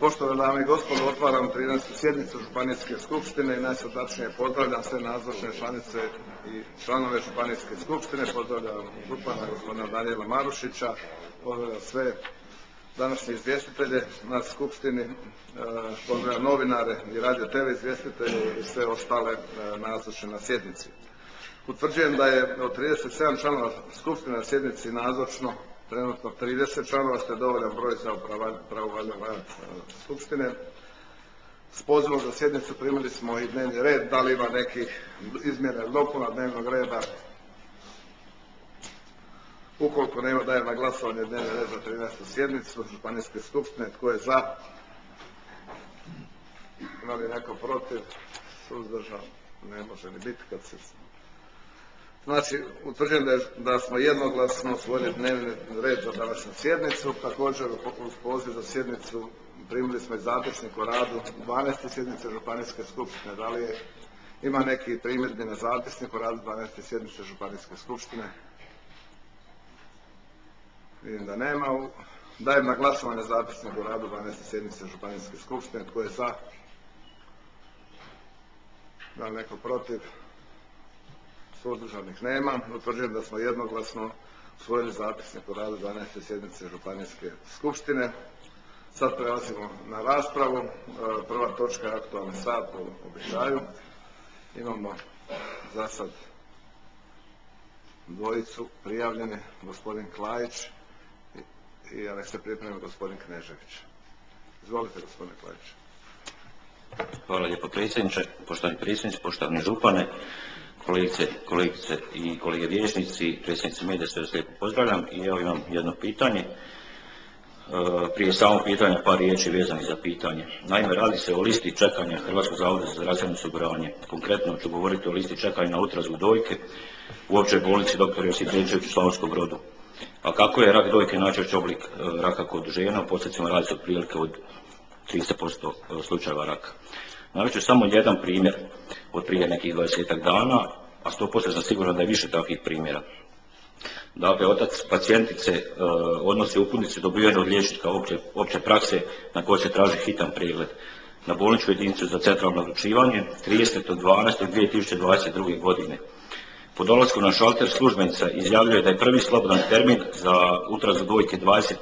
Poštovane dame i gospodo, otvaram 13. sjednicu Županijske skupštine i najsrdačnije pozdravljam sve nazočne članice i članove Županijske skupštine, pozdravljam župana gospodina Danijela Marušića, pozdravljam sve današnje izvjestitelje na skupštini, pozdravljam novinare i radio TV izvjestitelje i sve ostale nazočne na sjednici. Utvrđujem da je od 37 članova skupštine na sjednici nazočno trenutno 30 članova, što je dovoljan broj za pravovaljan rad skupštine. S pozivom za sjednicu primili smo i dnevni red. Da li ima nekih izmjena ili dopuna dnevnog reda? Ukoliko nema, dajem na glasovanje dnevni red za 13. sjednicu Županijske skupštine. Tko je za? Ima li neko protiv? Suzdržan? Ne može ni biti kad se... Znači, utvrđujem da smo jednoglasno usvojili dnevni red za današnju sjednicu. Također, uz poziv za sjednicu primili smo i zapisnik o radu 12. sjednice Županijske skupštine. Da li ima neki primjedbi na zapisnik o radu 12. sjednice Županijske skupštine? Vidim da nema. Dajem na glasovanje zapisnik o radu 12. sjednice Županijske skupštine. Tko je za? Da li neko protiv? Suzdržanih nema. Utvrđujem da smo jednoglasno usvojili zapisnik o radu 12. sjednice Županijske skupštine. Sad prelazimo na raspravu. Prva točka je aktualni sat po običaju. Imamo za sad dvojicu prijavljene, gospodin Klajić i nek se pripremi gospodin Knežević. Izvolite, gospodine Klajić. Hvala lijepo predsjedniče, poštovani predsjedniče, poštovani župane, kolegice i kolege vijećnici, predsjednici medija, sve vas lijepo pozdravljam i evo imam jedno pitanje. Prije samog pitanja par riječi vezanih za pitanje. Naime, radi se o listi čekanja Hrvatskog zavoda za zdravstveno osiguranje. Konkretno ću govoriti o listi čekanja na ultrazvuk dojke u općoj bolnici dr. Josip Benčević u Slavonskom Brodu. A kako je rak dojke najčešći oblik raka kod žena, u postocima radi se otprilike od 30% slučajeva raka. Navest ću samo jedan primjer od prije nekih 20 dana, a 100% sam siguran da je više takvih primjera. Dakle, otac pacijentice odnosi uputnice dobivene od liječnika opće prakse na koje se traži hitan pregled na bolničku jedinicu za centralno odlučivanje 30.12.2022. godine. Po dolasku na šalter službenica izjavljuje da je prvi slobodan termin za ultrazvuk dojke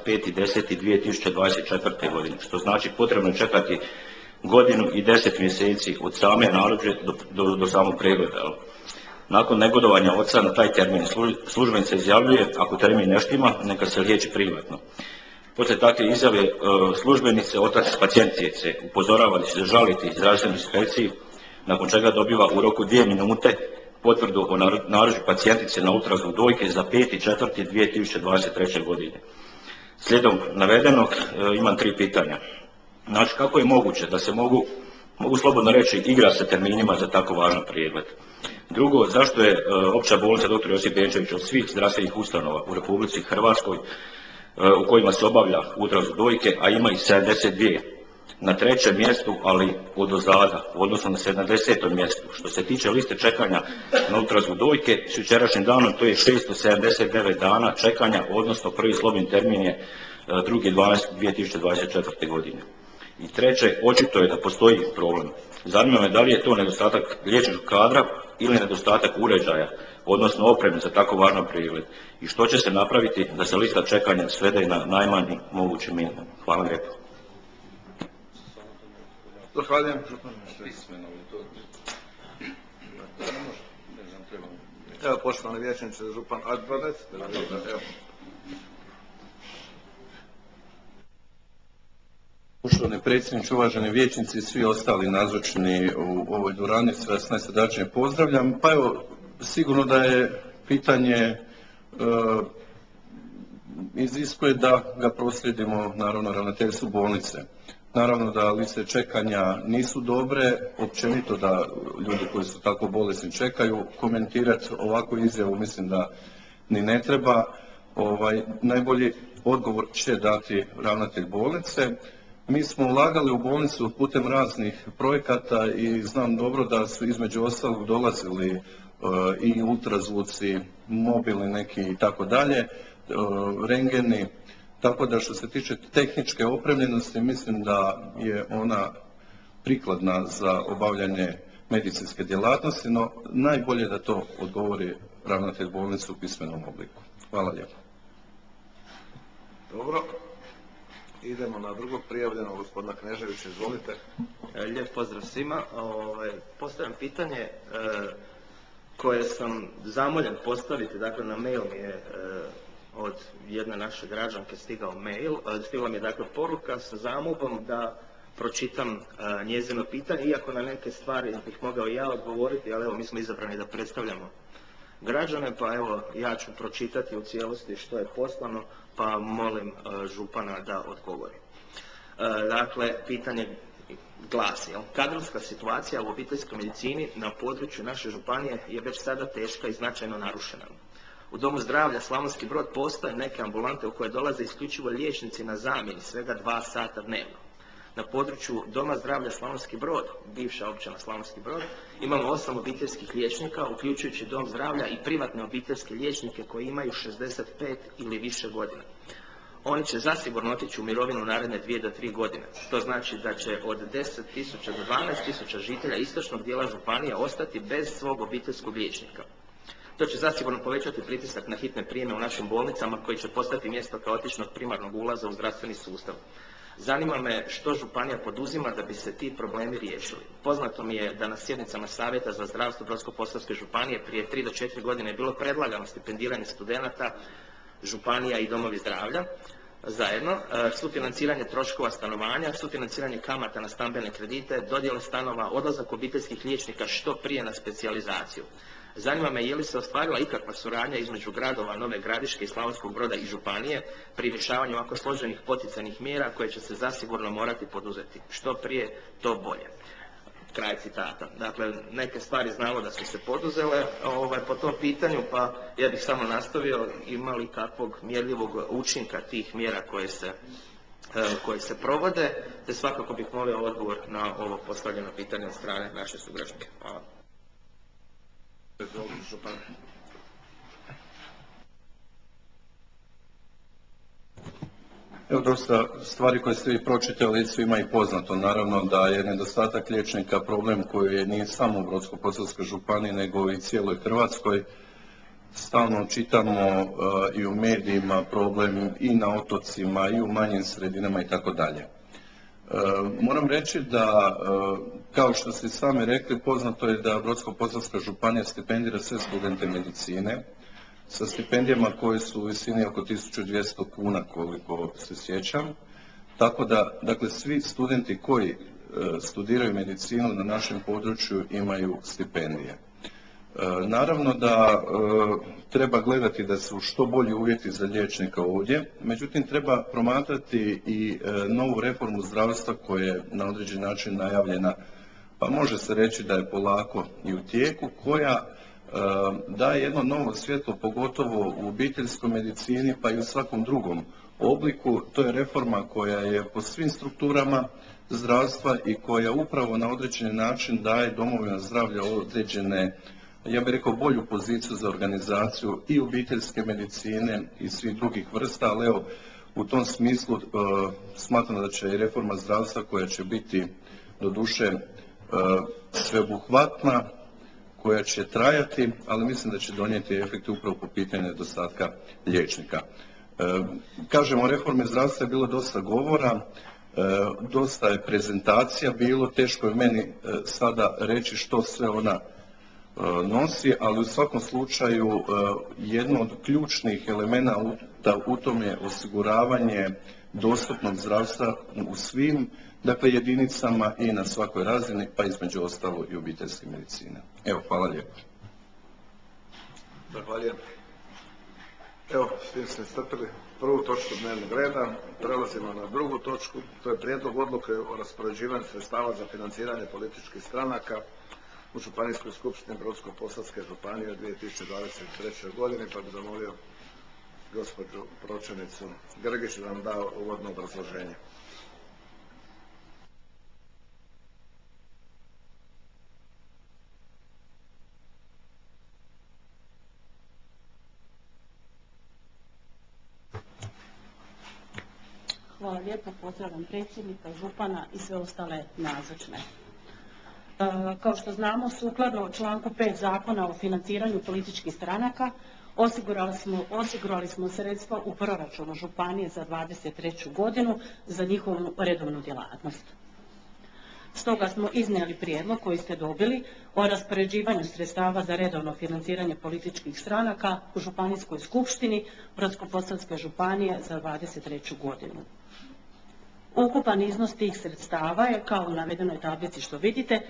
25.10.2024. godine, što znači potrebno čekati godinu i 10 mjeseci od same narudžbe do samog pregleda. Nakon negodovanja oca na taj termin službenica izjavljuje ako termin ne štima neka se liječi privatno. Poslije takve izjave službenice otac pacijentice upozorava da će se žaliti zdravstvenoj inspekciji, nakon čega dobiva u roku 2 minute potvrdu o narudžbi pacijentice na ultrazvuk dojke za 5.4.2023. godine. Slijedom navedenog imam 3 pitanja. Znači, kako je moguće da se mogu slobodno reći igra sa terminima za tako važan pregled? Drugo, zašto je opća bolnica dr. Josip Benčević od svih zdravstvenih ustanova u Republici Hrvatskoj u kojima se obavlja ultrazvuk dojke, a ima ih 72, na 3. mjestu, ali odozada, u odnosu na 70. mjestu? Što se tiče liste čekanja na ultrazvuk dojke, s jučerašnjim danom to je 679 dana čekanja, odnosno prvi slobodni termin je 2.12.2024. godine. I treće, očito je da postoji problem. Zanima me da li je to nedostatak liječničkog kadra ili nedostatak uređaja, odnosno opreme za tako važan pregled. I što će se napraviti da se lista čekanja svede na najmanji mogući minimum? Hvala lijepo. Zahvaljujem. Evo, poštovani vijećnici, župan Advanec. Poštovani predsjedniče, uvaženi vijećnici i svi ostali nazočni u ovoj dvorani, sve vas najsrdačnije pozdravljam. Pa evo, sigurno da je pitanje iziskuje da ga proslijedimo naravno ravnateljstvu bolnice. Naravno da liste čekanja nisu dobre, općenito da ljudi koji su tako bolesni čekaju. Komentirati ovakvu izjavu mislim da ni ne treba. Najbolji odgovor će dati ravnatelj bolnice. Mi smo ulagali u bolnicu putem raznih projekata i znam dobro da su između ostalog dolazili i ultrazvuci, mobilni neki i tako dalje, rengeni. Tako da što se tiče tehničke opremljenosti, mislim da je ona prikladna za obavljanje medicinske djelatnosti, no najbolje da to odgovori ravnatelj bolnice u pismenom obliku. Hvala lijepo. Dobro. Idemo na drugog prijavljenog, gospodina Kneževića, izvolite. Lijep pozdrav svima. Postavljam pitanje koje sam zamoljen postaviti, dakle na mail mi je od jedne naše građanke stigao mail, stigla mi je dakle poruka sa zamolbom da pročitam njezino pitanje, iako na neke stvari bih mogao ja odgovoriti, ali evo mi smo izabrani da predstavljamo građane, pa evo ja ću pročitati u cijelosti što je poslano, pa molim župana da odgovori. Dakle, pitanje glasi, kadrovska situacija u obiteljskoj medicini na području naše županije je već sada teška i značajno narušena. U Domu zdravlja Slavonski Brod postoje neke ambulante u koje dolaze isključivo liječnici na zamjeni svega 2 sata dnevno. Na području Doma zdravlja Slavonski Brod, bivša općina Slavonski Brod, imamo 8 obiteljskih liječnika, uključujući Dom zdravlja i privatne obiteljske liječnike koji imaju 65 ili više godina. Oni će zasigurno otići u mirovinu naredne 2 do 3 godine. To znači da će od 10.000 do 12.000 žitelja istočnog dijela županije ostati bez svog obiteljskog liječnika. To će zasigurno povećati pritisak na hitne prijeme u našim bolnicama koji će postati mjesto kaotičnog primarnog ulaza u zdravstveni sustav. Zanima me što županija poduzima da bi se ti problemi riješili. Poznato mi je da na sjednicama Savjeta za zdravstvo Brodsko-posavske županije prije 3 do 4 godine je bilo predlagano stipendiranje studenata, županija i domovi zdravlja zajedno, sufinanciranje troškova stanovanja, sufinanciranje kamata na stambene kredite, dodjele stanova, odlazak obiteljskih liječnika što prije na specijalizaciju. Zanima me je li se ostvarila ikakva suradnja između gradova Nove Gradiške i Slavonskog Broda i županije pri rješavanju ovako složenih poticajnih mjera koje će se zasigurno morati poduzeti. Što prije, to bolje. Kraj citata. Dakle, neke stvari znamo da su se poduzele po tom pitanju, pa ja bih samo nastavio ima li kakvog mjerljivog učinka tih mjera koje se provode, te svakako bih molio odgovor na ovo postavljeno pitanje od strane naše sugrađanke. Hvala. Evo dosta stvari koje ste vi pročitali svima i poznato. Naravno da je nedostatak liječnika problem koji je nije samo u Brodsko-posavskoj županiji nego i cijeloj Hrvatskoj. Stalno čitamo i u medijima problem i na otocima i u manjim sredinama i tako dalje. Moram reći da, kao što ste sami rekli, poznato je da Brodsko-posavska županija stipendira sve studente medicine sa stipendijama koje su u visini oko 1200 kuna koliko se sjećam. Tako da, dakle, svi studenti koji studiraju medicinu na našem području imaju stipendije. Naravno da treba gledati da su što bolji uvjeti za liječnika ovdje, međutim treba promatrati i novu reformu zdravstva koja je na određeni način najavljena, pa može se reći da je polako i u tijeku, koja daje jedno novo svjetlo pogotovo u obiteljskoj medicini pa i u svakom drugom obliku. To je reforma koja je po svim strukturama zdravstva i koja upravo na određeni način daje domovima zdravlja određene, ja bih rekao, bolju poziciju za organizaciju i obiteljske medicine i svih drugih vrsta, ali evo u tom smislu smatram da će i reforma zdravstva koja će biti doduše sveobuhvatna, koja će trajati, ali mislim da će donijeti efekte upravo po pitanju nedostatka liječnika. Kažemo, o reformi zdravstva je bilo dosta govora, dosta je prezentacija bilo, teško je meni sada reći što sve ona nosi, ali u svakom slučaju jedno od ključnih elemenata u tome je osiguravanje dostupnog zdravstva u svim jedinicama i na svakoj razini, pa između ostalo i obiteljske medicine. Evo, hvala lijepo. Zahvaljujem. Evo, s tim ste iscrpili prvu točku dnevnog reda. Prelazimo na drugu točku. To je prijedlog odluke o raspoređivanju sredstava za financiranje političkih stranaka u Županijskoj skupštini Brodsko-posavske županije u 2023. godini, pa bih zamolio gospođu pročelnicu Grgić da nam da uvodno obrazloženje. lijepo, pozdravljam predsjednika, župana i sve ostale nazočne. Kao što znamo, sukladno članku 5 Zakona o financiranju političkih stranaka, osigurali smo sredstva u proračunu županije za 2023. godinu za njihovu redovnu djelatnost. Stoga smo iznijeli prijedlog koji ste dobili o raspoređivanju sredstava za redovno financiranje političkih stranaka u Županijskoj skupštini Brodsko-posavske županije za 2023. godinu. Ukupan iznos tih sredstava je, kao u navedenoj tablici što vidite,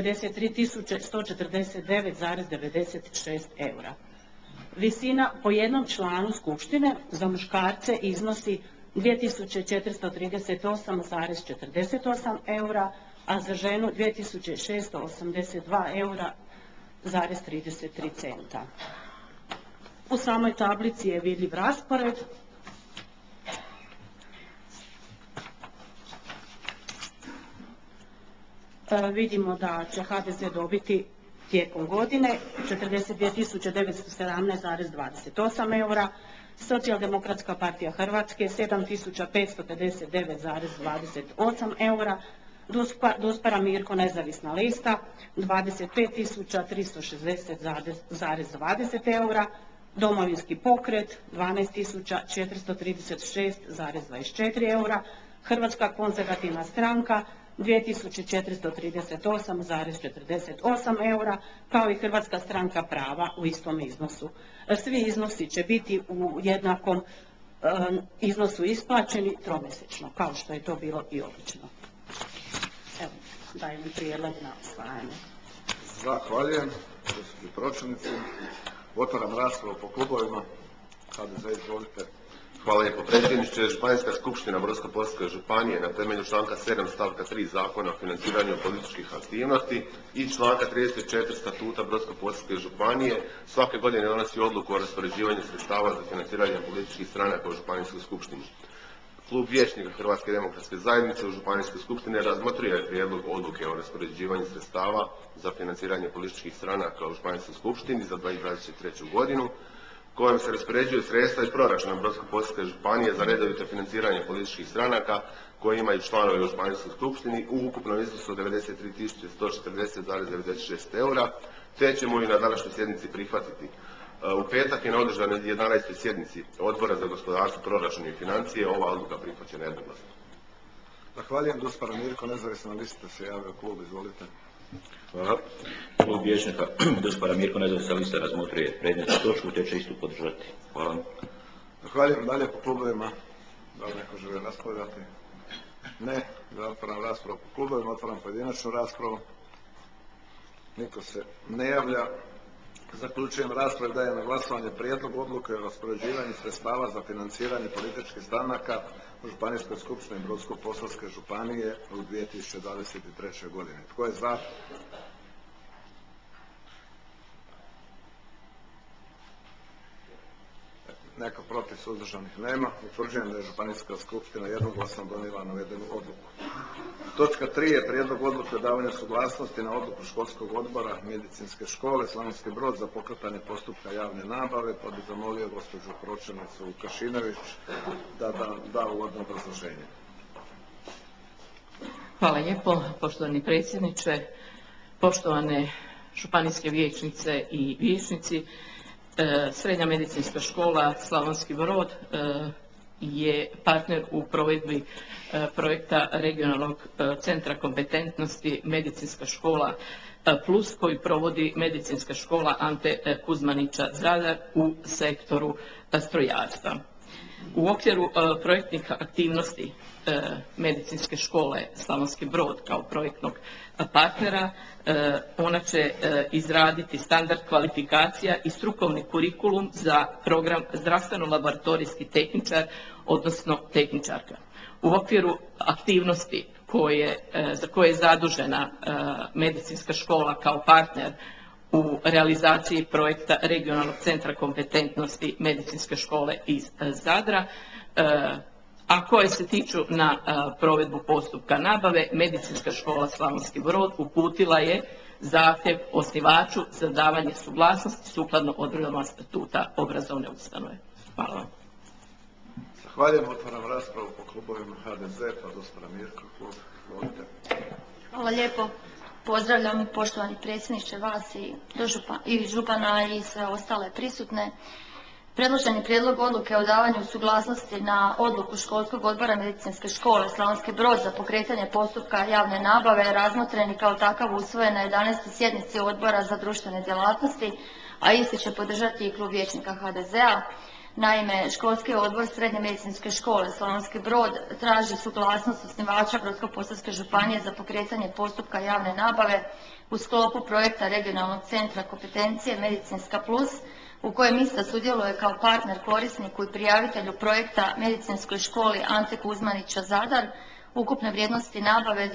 93.149,96 eura. Visina po jednom članu skupštine za muškarce iznosi 2.438,48 eura, a za ženu 2.682 eura zarez 33 centa. U samoj tablici je vidljiv raspored. Vidimo da će HDZ dobiti tijekom godine 42.917,28 eura, Socijaldemokratska partija Hrvatske 7.559,28 eura, Duspara Mirko nezavisna lista 25.360,20 eura, Domovinski pokret 12.436,24 eura, Hrvatska konzervativna stranka 2.438,48 eura, kao i Hrvatska stranka prava u istom iznosu. Svi iznosi će biti u jednakom iznosu isplaćeni tromjesečno, kao što je to bilo i obično. Evo, dajem prijedlog na usvajanje. Zahvaljujem, gospođi pročelnici. Otvaram raspravu po klubovima. HDZ, izvolite. Hvala lijepo predsjedniče. Županijska skupština Brodsko-posavske županije na temelju članka 7 stavka 3 Zakona o financiranju političkih aktivnosti i članka 34 statuta Brodsko-posavske županije svake godine donosi odluku o raspoređivanju sredstava za financiranje političkih stranaka u županijskoj skupštini. Klub vijećnika Hrvatske demokratske zajednice u županijskoj skupštini razmotrio je prijedlog odluke o raspoređivanju sredstava za financiranje političkih stranaka u županijskoj skupštini za 2023. godinu, kojom se raspoređuju sredstva iz proračuna Brodsko-posavske županije za redovito financiranje političkih stranaka koji imaju članove u županijskoj skupštini u ukupnom iznosu od 93.140,96 eura, te ćemo i na današnjoj sjednici prihvatiti. U petak je na održanoj 11. sjednici Odbora za gospodarstvo, proračun i financije ova odluka prihvaćena jednoglasno. Zahvaljujem. Duspara Mirko, nezavisna lista se javio klub, izvolite. Hvala. Klub vijećnika Duspara Mirko nezavisna lista razmotrio je predmetnu točku te će istu podržati. Hvala. Zahvaljujem. Dalje po klubovima. Da li neko želi raspravljati? Ne. Zatvaram raspravu po klubovima. Otvaram pojedinačnu raspravu. Niko se ne javlja. Zaključujem raspravu. Dajem na glasovanje prijedlog odluke o raspoređivanju sredstava za financiranje političkih stranaka u Županijskoj skupštini Brodsko-posavske županije u 2023. godini. Tko je za? Neko protiv, suzdržanih nema. Utvrđujem da je Županijska skupština jednoglasno donijela navedenu odluku. Točka 3 je prijedlog odluke o davanju suglasnosti na odluku školskog odbora medicinske škole Slavonski Brod za pokretanje postupka javne nabave, pa bih zamolio gospođu pročelnicu Vukašinović da da uvodno obrazloženje. Hvala lijepo, poštovani predsjedniče, poštovane županijske vijećnice i vijećnici. Srednja medicinska škola Slavonski Brod je partner u provedbi projekta regionalnog centra kompetentnosti Medicinska škola Plus koji provodi Medicinska škola Ante Kuzmanića Zadar u sektoru strojarstva. U okviru projektnih aktivnosti Medicinske škole Slavonski Brod kao projektnog partnera ona će izraditi standard kvalifikacija i strukovni kurikulum za program zdravstveno-laboratorijski tehničar, odnosno tehničarka. U okviru aktivnosti za koje je zadužena Medicinska škola kao partner u realizaciji projekta regionalnog centra kompetentnosti Medicinske škole iz Zadra, a koje se tiču na provedbu postupka nabave, Medicinska škola Slavonski Brod uputila je zahtjev osnivaču za davanje suglasnosti sukladno odredbama statuta obrazovne ustanove. Hvala vam. Zahvaljujem, otvaram raspravu po klubovima HDZ, pa Dospara Mirko, klub. Izvolite. Hvala lijepo. Pozdravljam poštovani predsjedniče vas i župana i sve ostale prisutne. Predloženi prijedlog odluke o davanju suglasnosti na odluku školskog odbora medicinske škole Slavonski Brod za pokretanje postupka javne nabave razmotren i kao takav usvojen na 11. sjednici Odbora za društvene djelatnosti, a isti će podržati i klub vijećnika HDZ-a. Naime, školski odbor Srednje medicinske škole Slavonski Brod traži suglasnost osnivača Brodsko-posavske županije za pokretanje postupka javne nabave u sklopu projekta regionalnog centra kompetencije Medicinska plus, u kojem ista sudjeluje kao partner korisniku i prijavitelju projekta Medicinskoj školi Ante Kuzmanića Zadar, ukupne vrijednosti nabave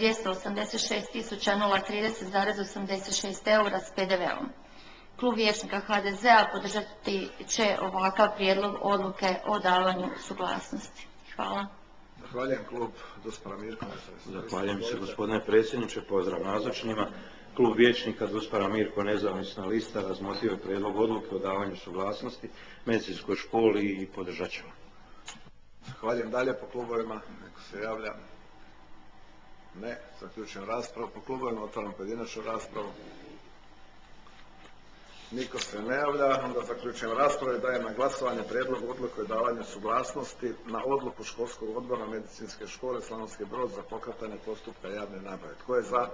286.030,86 eura s PDV-om. Klub vijećnika HDZ-a podržati će ovakav prijedlog odluke o davanju suglasnosti. Hvala. Zahvaljujem, klub Dospara Mirko. Zahvaljujem se, gospodine predsjedniče, pozdrav nazočnima. Klub vijećnika Dospara Mirko, nezavisna lista, razmotrio je prijedlog odluke o davanju suglasnosti medicinskoj školi i podržat ćemo. Zahvaljujem, dalje po klubovima. Neko se javlja? Ne. Zaključujem raspravu. Po klubovima otvaram pojedinačnu raspravu. Niko se ne javlja, onda zaključujem raspravu i dajem na glasovanje prijedlog odluke o davanju suglasnosti na odluku školskog odbora medicinske škole Slavonski Brod za pokretanje postupka javne nabave. Tko je za?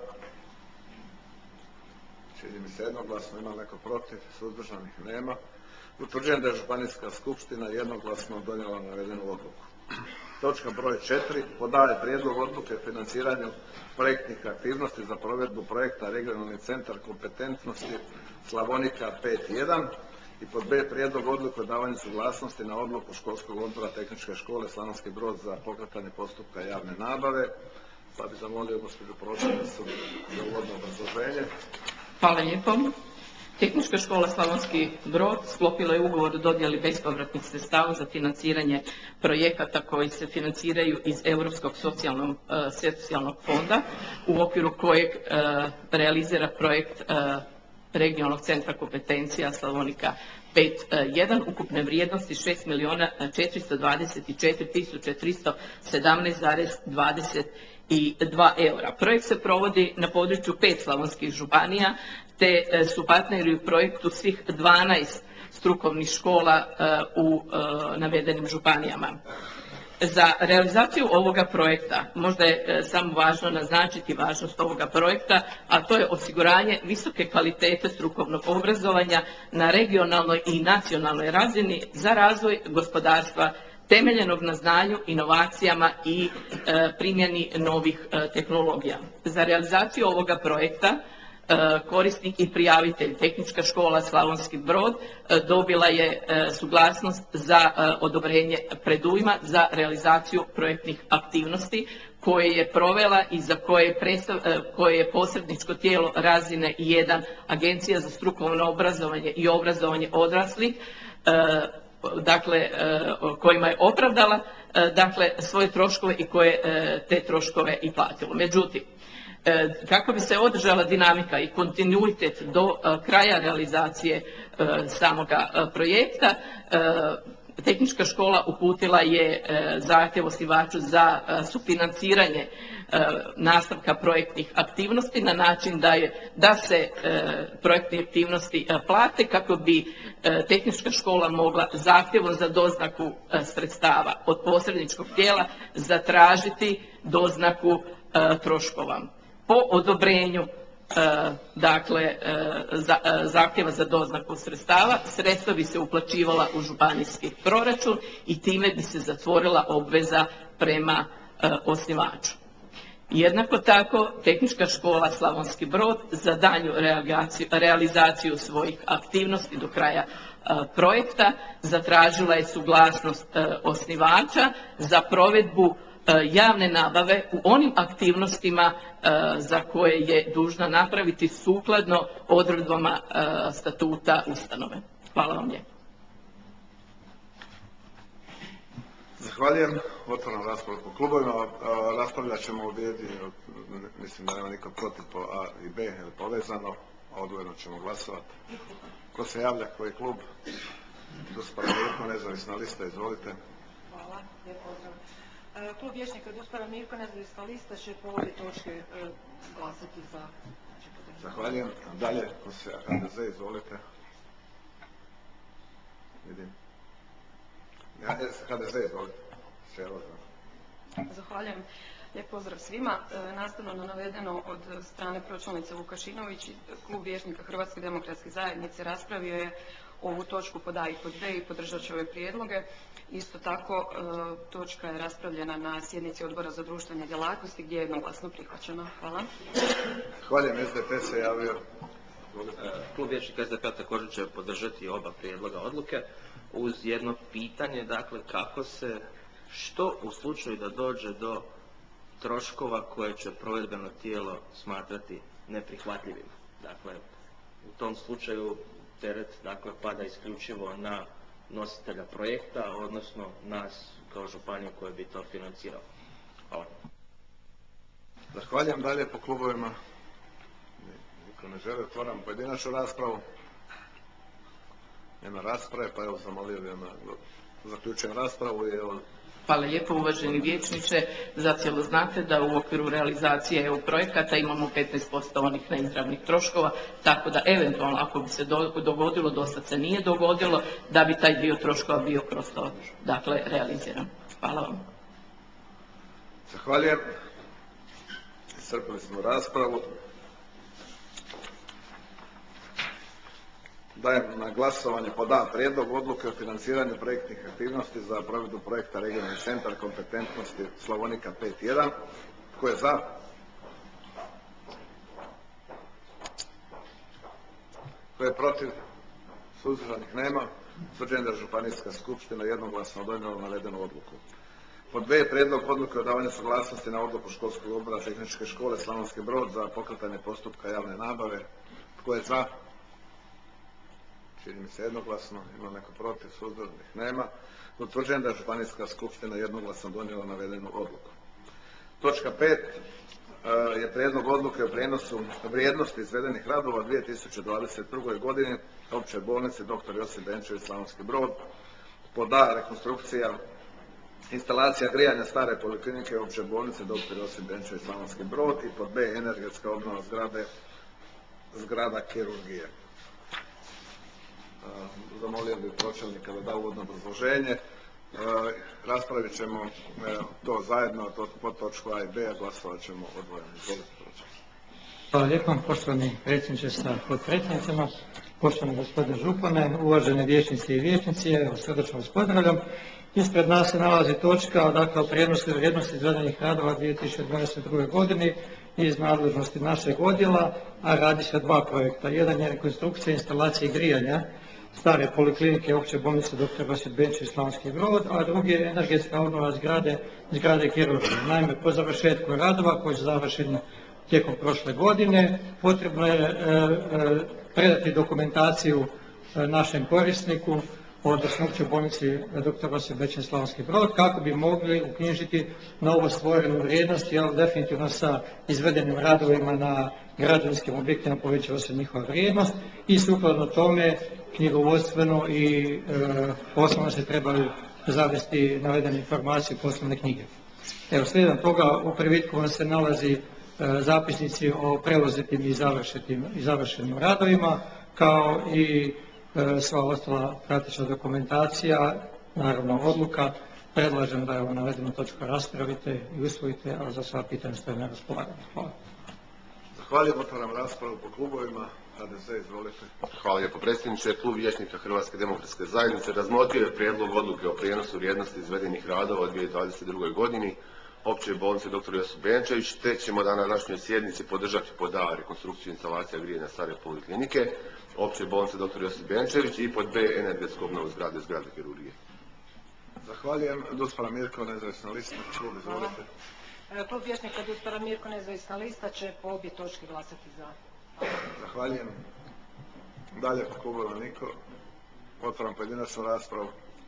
Čini mi se jednoglasno. Ima neko protiv? Suzdržanih nema. Utvrđujem da je Županijska skupština jednoglasno donijela navedenu odluku. Točka broj 4. Podaje prijedlog odluke o financiranju projektnih aktivnosti za provedbu projekta Regionalni centar kompetentnosti Slavonika 5.1 i pod B. Prijedlog odluke o davanju suglasnosti na odluku školskog odbora Tehničke škole Slavonski Brod za pokretanje postupka javne nabave. Pa bih zamolio gospođu pročelnicu za uvodno obrazloženje. Hvala lijepo. Tehnička škola Slavonski Brod sklopila je ugovor o dodjeli bespovratnih sredstava za financiranje projekata koji se financiraju iz Europskog socijalnog fonda u okviru kojeg realizira projekt Regionalnog centra kompetencija Slavonika 5.1 ukupne vrijednosti 6.424.317,22 eura. Projekt se provodi na području 5 slavonskih županija, te su partneri u projektu svih 12 strukovnih škola u navedenim županijama. Za realizaciju ovoga projekta možda je samo važno naznačiti važnost ovoga projekta, a to je osiguranje visoke kvalitete strukovnog obrazovanja na regionalnoj i nacionalnoj razini za razvoj gospodarstva temeljenog na znanju, inovacijama i primjeni novih tehnologija. Za realizaciju ovoga projekta korisnik i prijavitelj Tehnička škola Slavonski Brod dobila je suglasnost za odobrenje predujma za realizaciju projektnih aktivnosti koje je provela i za koje je posredničko tijelo razine 1 Agencija za strukovno obrazovanje i obrazovanje odraslih, dakle kojima je opravdala svoje troškove i koje te troškove i platilo. Međutim, kako bi se održala dinamika i kontinuitet do kraja realizacije samoga projekta, Tehnička škola uputila je zahtjev osnivaču za sufinanciranje nastavka projektnih aktivnosti na način da se projektne aktivnosti plate kako bi Tehnička škola mogla zahtjevom za doznaku sredstava od posredničkog tijela zatražiti doznaku troškova. Po odobrenju zahtjeva za doznaku sredstava, sredstva bi se uplaćivala u županijski proračun i time bi se zatvorila obveza prema osnivaču. Jednako tako, Tehnička škola Slavonski Brod za daljnju realizaciju svojih aktivnosti do kraja projekta zatražila je suglasnost osnivača za provedbu javne nabave u onim aktivnostima za koje je dužna napraviti sukladno odredbama statuta ustanove. Hvala vam lijepo. Zahvaljujem. Otvaram raspravu po klubovima. Raspravljat ćemo objedinjeno, mislim da nema niko protiv po A i B, jer povezano, a odvojeno ćemo glasovati. Ko se javlja, koji klub? Dospara Mirko, nezavisna lista, izvolite. Hvala. Lijep pozdrav. Klub vijećnika Duspara Mirko nezavisna lista će po ovoj točki glasati za. Zahvaljujem. Dalje, HDZ, izvolite. Vidim. HDZ, izvolite. Zahvaljujem. Lijep pozdrav svima. Nastavno na navedeno od strane pročelnice Vukašinović, klub vijećnika Hrvatske demokratske zajednice raspravio je ovu točku pod A i pod B i podržat će ove prijedloge. Isto tako, točka je raspravljena na sjednici Odbora za društvene djelatnosti gdje je jednoglasno prihvaćena. Hvala. Zahvaljujem. SDP se javio. Klub vijećnika SDP-a također će podržati oba prijedloga odluke uz jedno pitanje, dakle kako se, što u slučaju da dođe do troškova koje će provedbeno tijelo smatrati neprihvatljivim. Dakle, u tom slučaju teret pada isključivo na nositelja projekta, odnosno nas kao županiju koja bi to financirala. Hvala. Zahvaljujem. Dalje po klubovima. Niko ne želi, otvaram pojedinačnu raspravu. Nema rasprave, pa evo zamolio bih zaključujem raspravu i evo. Hvala lijepo uvaženi vijećniče. Zacijelo znate da u okviru realizacije EU projekata imamo 15% onih neizravnih troškova, tako da eventualno ako bi se dogodilo, do sad se nije dogodilo, da bi taj dio troškova bio kroz to, dakle, realiziran. Hvala vam. Zahvaljujem. Iscrpili smo raspravu. Dajem na glasovanje pod A prijedlog odluke o financiranju projektnih aktivnosti za provedbu projekta Regionalni centar kompetentnosti Slavonika 5.1. Tko je za? Tko je protiv? Suzdržanih nema. Utvrđujem da je Županijska skupština jednoglasno donijela navedenu odluku. Pod B prijedlog odluke o davanju suglasnosti na odluku školskog odbora Tehničke škole Slavonski Brod za pokretanje postupka javne nabave. Tko je za? Čini mi se jednoglasno. Ima neko protiv? Suzdržanih nema. Utvrđujem da je Županijska skupština jednoglasno donijela navedenu odluku. Točka 5 je prijedlog odluke o prijenosu vrijednosti izvedenih radova u 2022. godini Opće bolnice dr. Josip Benčević Slavonski Brod. Pod A rekonstrukcija instalacija grijanja stare poliklinike Opće bolnice dr. Josip Benčević Slavonski Brod i pod B energetska obnova zgrada kirurgije. Zamolio bih pročelnika da da uvodno obrazloženje. Raspravit ćemo to zajedno pod točku A i B, a glasovat ćemo odvojeno. Izvolite, pročelnik. Hvala lijepo, poštovani predsjedniče sa potpredsjednicama, poštovani gospodine župane, uvažene vijećnice i vijećnici, evo srdačno vas pozdravljam. Ispred nas se nalazi točka, dakle, o prijenosu vrijednosti izvedenih radova u 2022. godini iz nadležnosti našeg odjela, a radi se o dva projekta. Jedan je rekonstrukcija instalacije grijanja stare poliklinike Opće bolnice dr. Josip Benčević Slavonski Brod, a drugi je energetska obnova zgrade kirurgije. Naime, po završetku radova koji su završeni tijekom prošle godine, potrebno je predati dokumentaciju našem korisniku, odnosno Općoj bolnici dr. Josip Benčević Slavonski Brod, kako bi mogli uknjižiti novo stvorenu vrijednost, jer definitivno sa izvedenim radovima na građevinskim objektima povećava se njihova vrijednost i sukladno tome knjigovodstveno i poslovno se trebaju zavesti navedene informacije u poslovne knjige. Evo, slijedom toga u privitku vam se nalazi zapisnici o preuzetim i završenim radovima, kao i sva ostala prateća dokumentacija, naravno odluka. Predlažem da evo navedenu točku raspravite i usvojite, a za sva pitanja stojim na raspolaganju. Hvala. Zahvaljujem, otvaram raspravu po klubovima. HDZ, izvolite. Hvala lijepo predsjedniče. Klub vijećnika Hrvatske demokratske zajednice razmotrio je prijedlog odluke o prijenosu vrijednosti izvedenih radova u 2022. godini Opće bolnice dr. Josip Benčević, te ćemo na današnjoj sjednici podržati pod A rekonstrukciju instalacija grijanja stare poliklinike Opće bolnice dr. Josip Benčević i pod B energetsku obnovu zgrade kirurgije. Zahvaljujem. Duspara Mirko, nezavisna lista. Klub, izvolite. Klub vijećnika Duspara Mirko nezavisna lista će po obje točke glasati za. Zahvaljujem. Dalje po klubovima niko. Otvaram pojedinačnu raspravu.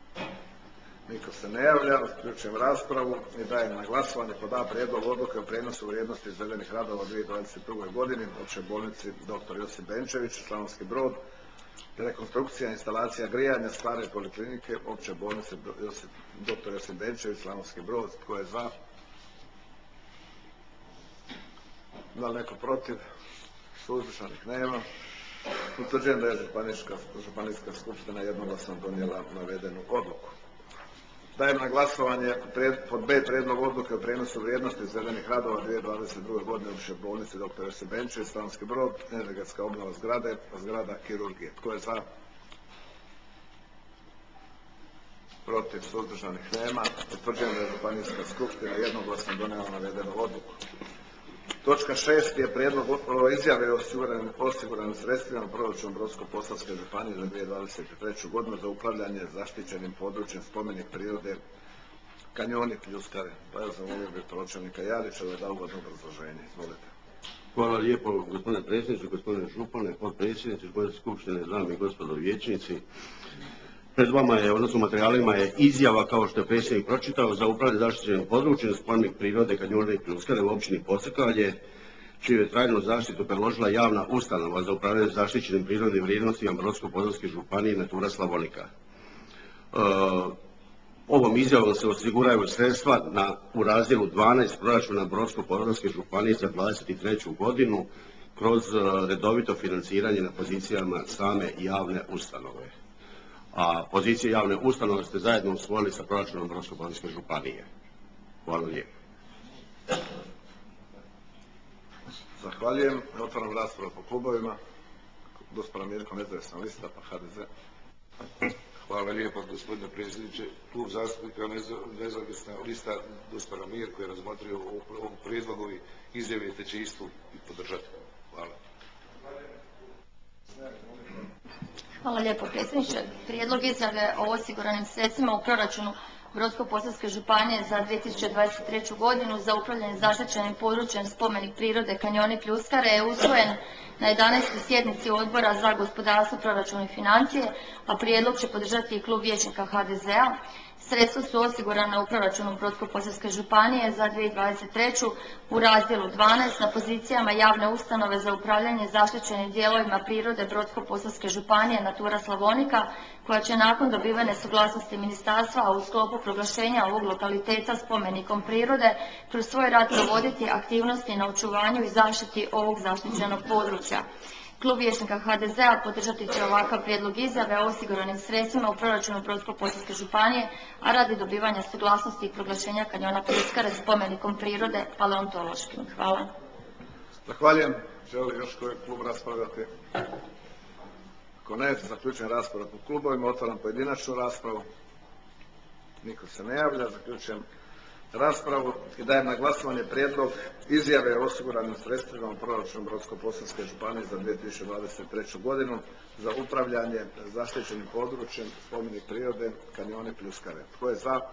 Niko se ne javlja. Zaključujem raspravu i dajem na glasovanje pod A prijedlog odluke o prijenosu vrijednosti izvedenih radova u 2022. godini Općoj bolnici dr. Josip Benčević Slavonski Brod rekonstrukcija instalacija grijanja stare poliklinike opće bolnice dr. Josip Benčević, Slavonski Brod. Tko je za? Da li neko protiv? Suzdržanih nema. Utvrđujem da je Županijska skupština jednoglasno donijela navedenu odluku. Dajem na glasovanje pod B prijedlog odluke o prijenosu vrijednosti izvedenih radova 2022. godine u Općoj bolnici dr. Josip Benčević, Slavonski Brod, energetska obnova zgrade, zgrada kirurgije. Tko je za? Protiv? Suzdržanih nema. Utvrđujem da je Županijska skupština jednoglasno donijela navedenu odluku. Točka 6 je prijedlog o izjave o osiguranim sredstvima u proračunu Brodsko-posavske županije za 2023. godinu za upravljanje zaštićenim područjem spomenik prirode Kanjoni Pljuskare. Pa evo zamolio bih pročelnika Jarića da da uvodno obrazloženje. Izvolite. Hvala lijepo gospodine predsjedniče, gospodine župane, potpredsjednici Županijske skupštine, dame i gospodo vijećnici. Pred vama je, odnosno materijalima je izjava, kao što je predsjednik pročitao, za upravljanje zaštićenim područjem spomenik prirode Kanjoni Pljuskare u općini Pocrkavlje, čiju je trajnu zaštitu predložila javna ustanova za upravljanje zaštićenim prirodnim vrijednostima Brodsko-posavske županije Natura Slavonika. Ovom izjavom se osiguravaju sredstva u razdjelu 12 proračuna Brodsko-posavske županije za 2023. godinu kroz redovito financiranje na pozicijama same javne ustanove. A pozicije javne ustanove ste zajedno usvojili sa proračunom Brodsko-posavske županije. Hvala lijepo. Zahvaljujem. Otvaram raspravu po klubovima. Gospodin Mirko, nezavisna lista, pa HDZ. Hvala lijepo gospodine predsjedniče. Klub zastupnika nezavisna lista gospodina Mirko je razmotrio ovu prijedlogu i izjave te će istu i podržati. Hvala. Hvala lijepo predsjedniče. Prijedlog izjave o osiguranim sredstvima u proračunu Brodsko-posavske županije za 2023. godinu za upravljanje zaštićenim područjem spomenik prirode Kanjoni Pljuskare je usvojen na 11. sjednici Odbora za gospodarstvo, proračun i financije, a prijedlog će podržati i klub vijećnika HDZ-a. Sredstva su osigurana u proračunu Brodsko-posavske županije za 2023. u razdjelu 12 na pozicijama javne ustanove za upravljanje zaštićenim dijelovima prirode Brodsko-posavske županije Natura Slavonika, koja će nakon dobivene suglasnosti ministarstva, a u sklopu proglašenja ovog lokaliteta spomenikom prirode, kroz svoj rad provoditi aktivnosti na očuvanju i zaštiti ovog zaštićenog područja. Klub vijećnika HDZ-a podržati će ovakav prijedlog izjave o osiguranim sredstvima u proračunu Brodsko-posavske županije, a radi dobivanja suglasnosti i proglašenja Kanjona Pljuskare spomenikom prirode paleontološkim. Hvala. Zahvaljujem. Želi još koji klub raspravljati? Ako ne, zaključujem raspravu po klubovima. Otvaram pojedinačnu raspravu. Niko se ne javlja. Zaključujem raspravu i dajem na glasovanje prijedlog izjave o osiguranim sredstvima u proračunu Brodsko-posavske županije za 2023. godinu za upravljanje zaštićenim područjem spomenik prirode Kanjoni Pljuskare. Tko je za?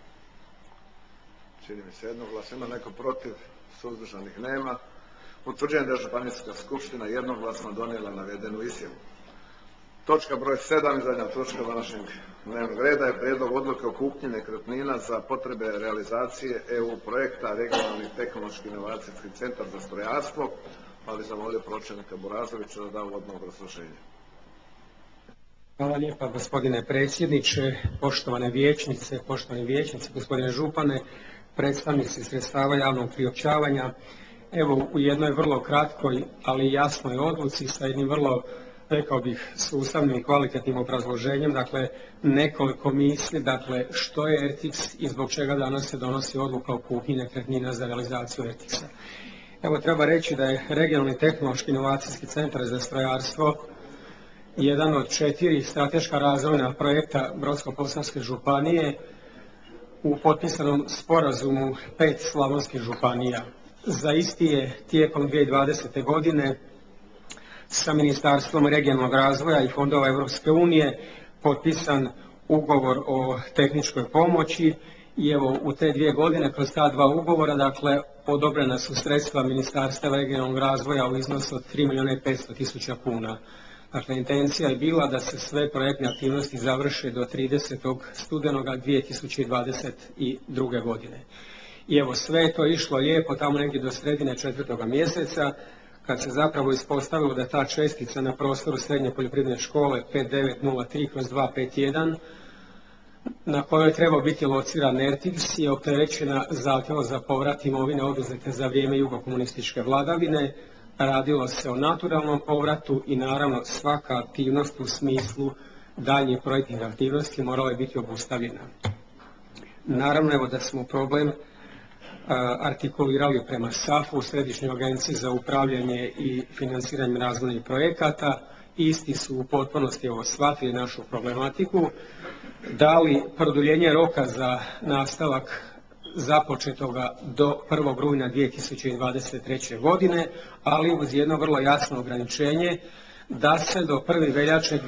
Čini mi se jednoglasno. Ima neko protiv? Suzdržanih nema. Utvrđujem da je Županijska skupština jednoglasno donijela navedenu izjavu. Točka broj 7 i zadnja točka današnjeg dnevnog reda je prijedlog odluke o kupnji nekretnina za potrebe realizacije EU projekta Regionalni tehnološki inovacijski centar za strojarstvo, ali zamolio pročelnika Burazovića da da uvodno obrazloženje. Hvala lijepa gospodine predsjedniče, poštovane vijećnice, poštovani vijećnici, gospodine župane, predstavnici sredstava javnog priopćavanja. Evo u jednoj vrlo kratkoj, ali jasnoj odluci sa jednim vrlo, rekao bih, sustavnim i kvalitetnim obrazloženjem, dakle nekoliko misli, dakle što je ERTIX i zbog čega danas se donosi odluka o kupnji nekretnina za realizaciju ERTIX-a. Evo treba reći da je Regionalni tehnološki inovacijski centar za strojarstvo jedan od 4 strateška razvojna projekta Brodsko-posavske županije u potpisanom sporazumu 5 slavonskih županija. Za isti je tijekom 2020. godine sa Ministarstvom regionalnog razvoja i fondova Europske unije potpisan ugovor o tehničkoj pomoći i evo u te 2 godine kroz ta 2 ugovora, dakle odobrena su sredstva Ministarstva regionalnog razvoja u iznosu od 3.500.000 kuna. Dakle, intencija je bila da se sve projektne aktivnosti završe do 30. studenoga 2022. godine. I evo sve je to išlo lijepo tamo negdje do sredine 4. mjeseca, kad se zapravo ispostavilo da ta čestica na prostoru srednje poljoprivredne škole 5903/251 na kojoj je trebao biti lociran Ertix je opterećena zahtjevom za povrat imovine oduzete za vrijeme jugokomunističke vladavine. Radilo se o naturalnom povratu i naravno svaka aktivnost u smislu daljnjih projektnih aktivnosti morala je biti obustavljena. Naravno, evo da smo problem artikulirali prema SAF-u, Središnjoj agenciji za upravljanje i financiranje razvojnih projekata. Isti su u potpunosti shvatili našu problematiku, dali produljenje roka za nastavak započetoga do 1. rujna 2023. godine, ali uz jedno vrlo jasno ograničenje da se do 1. veljače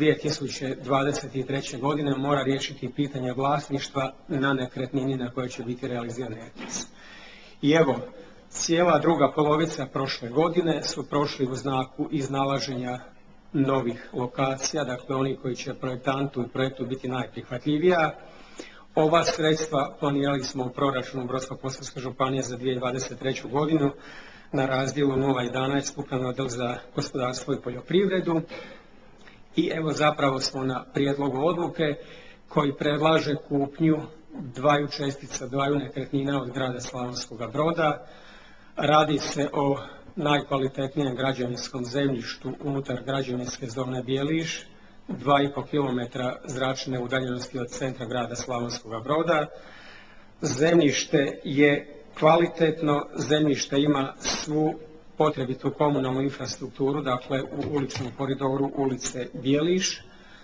2023. godine mora riješiti pitanje vlasništva na nekretnini na kojoj će biti realiziran Ertix. I evo, cijela druga polovica prošle godine su prošli u znaku iznalaženja novih lokacija, dakle oni koji će projektantu i projektu biti najprihvatljivija. Ova sredstva planirali smo u proračunu Brodsko-posavske županije za 2023. godinu na razdjelu 011 Upravni odjel za gospodarstvo i poljoprivredu. I evo zapravo smo na prijedlogu odluke koji predlaže kupnju dvaju čestica, dvaju nekretnina od grada Slavonskoga Broda. Radi se o najkvalitetnijem građevinskom zemljištu unutar građevinske zone Bjeliš, 2,5 km zračne udaljenosti od centra grada Slavonskoga Broda. Zemljište je kvalitetno, zemljište ima svu potrebitu komunalnu infrastrukturu, dakle u uličnom koridoru ulice Bjeliš.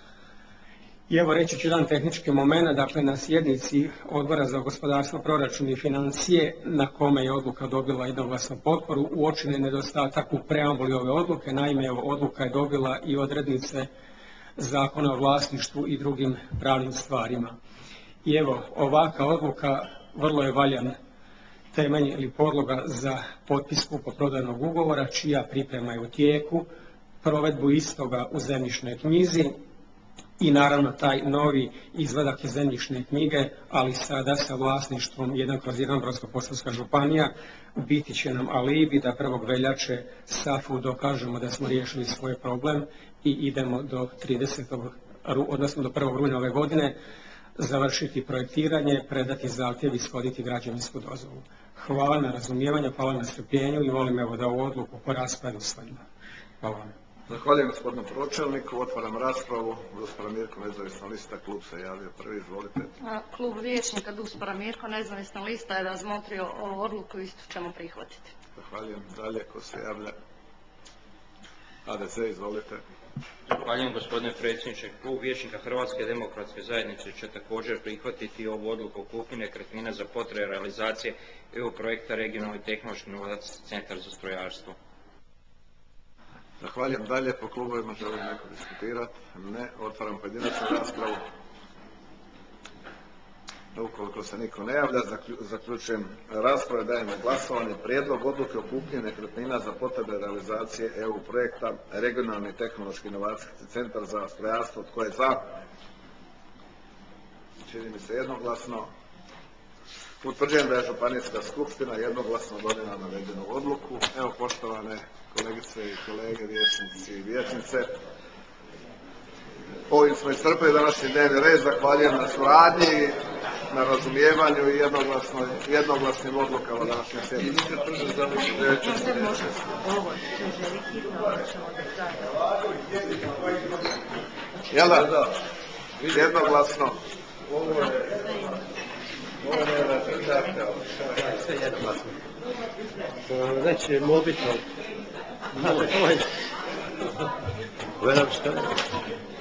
I evo reći ću jedan tehnički moment, dakle na sjednici Odbora za gospodarstvo, proračun i financije na kome je odluka dobila jednoglasnu potporu uočen je nedostatak u preambuli ove odluke. Naime, odluka je dobila i odrednice Zakona o vlasništvu i drugim pravnim stvarima. I evo ovakva odluka vrlo je valjan temelj ili podloga za potpis kupoprodajnog ugovora čija priprema je u tijeku, provedbu istoga u zemljišnoj knjizi i naravno taj novi izvadak iz zemljišne knjige, ali sada sa vlasništvom 1/1 Brodsko-posavska županija, biti će nam alibi da 1. veljače SAF-u dokažemo da smo riješili svoj problem i idemo do 1. rujna ove godine završiti projektiranje, predati zahtjev i ishoditi građevinsku dozvolu. Hvala na razumijevanju, hvala na strpljenju i molim evo da ovu odluku po raspravi usvojimo. Hvala vam. Zahvaljujem gospodinu pročelniku. Otvaram raspravu. Duspara Mirko, nezavisna lista. Klub se javio prvi. Izvolite. Klub vijećnika Duspara Mirko, nezavisna lista je razmotrio ovu odluku i isto ćemo prihvatiti. Zahvaljujem. Dalje, ko se javlja? HDZ, izvolite. Zahvaljujem gospodine predsjedniče. Klub vijećnika Hrvatske demokratske zajednice će također prihvatiti ovu odluku o kupnji nekretnina za potrebe realizacije EU projekta Regionalni tehnološki inovacijski centar za strojarstvo. Zahvaljujem. Dalje po klubovima, želi neko diskutirati? Ne. Otvaram pojedinačnu raspravu. Ukoliko se niko ne javlja, zaključujem raspravu. Dajem na glasovanje prijedlog odluke o kupnji nekretnina za potrebe realizacije EU projekta Regionalni tehnološki inovacijski centar za strojarstvo. Tko je za? Čini mi se jednoglasno. Utvrđujem da je Županijska skupština jednoglasno donijela navedenu odluku. Evo, poštovane kolegice i kolege, vijećnici i vijećnice, ovim smo iscrpili današnji dnevni red. Zahvaljujem na suradnji, na razumijevanju i jednoglasnim odlukama današnje sjednice. Jel da? Jednoglasno. Reći mobitel. Gledam šta je.